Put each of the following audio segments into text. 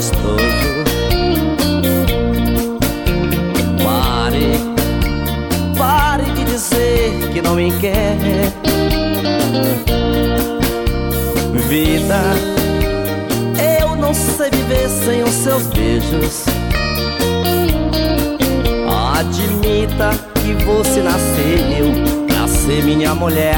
gostoso. Pare de dizer que não me quer. Vida, eu não sei viver sem os seus beijos. Admita que você nasceu pra ser minha mulher.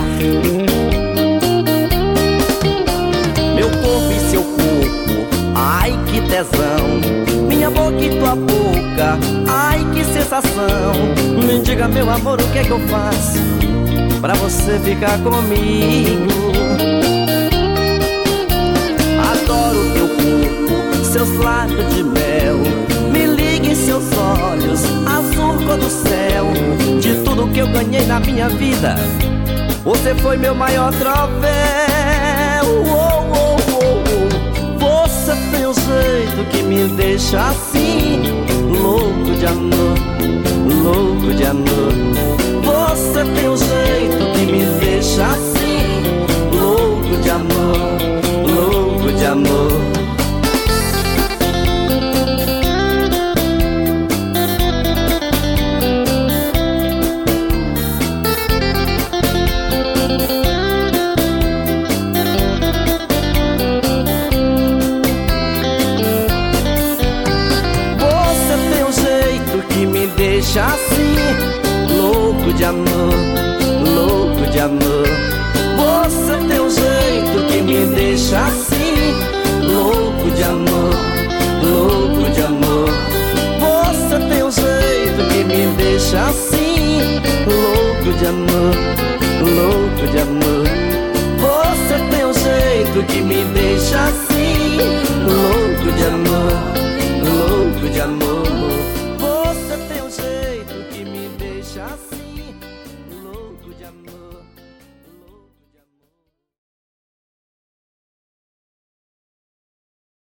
Meu corpo e seu corpo, ai que tesão. Minha boca e tua boca, ai que sensação. Me diga, meu amor, o que é que eu faço pra você ficar comigo? Adoro teu corpo, seus lábios de mel. Me liga em seus olhos, azul cor do céu. De tudo que eu ganhei na minha vida, você foi meu maior troféu. Você tem um jeito que me deixa assim, louco de amor, louco de amor. Você tem um jeito que me deixa assim, louco de amor, louco de amor. Deixa assim, louco de amor, louco de amor. Você tem um jeito que me deixa assim, louco de amor, louco de amor. Você tem um jeito que me deixa assim, louco de amor, louco de amor. Você tem um jeito que me deixa assim.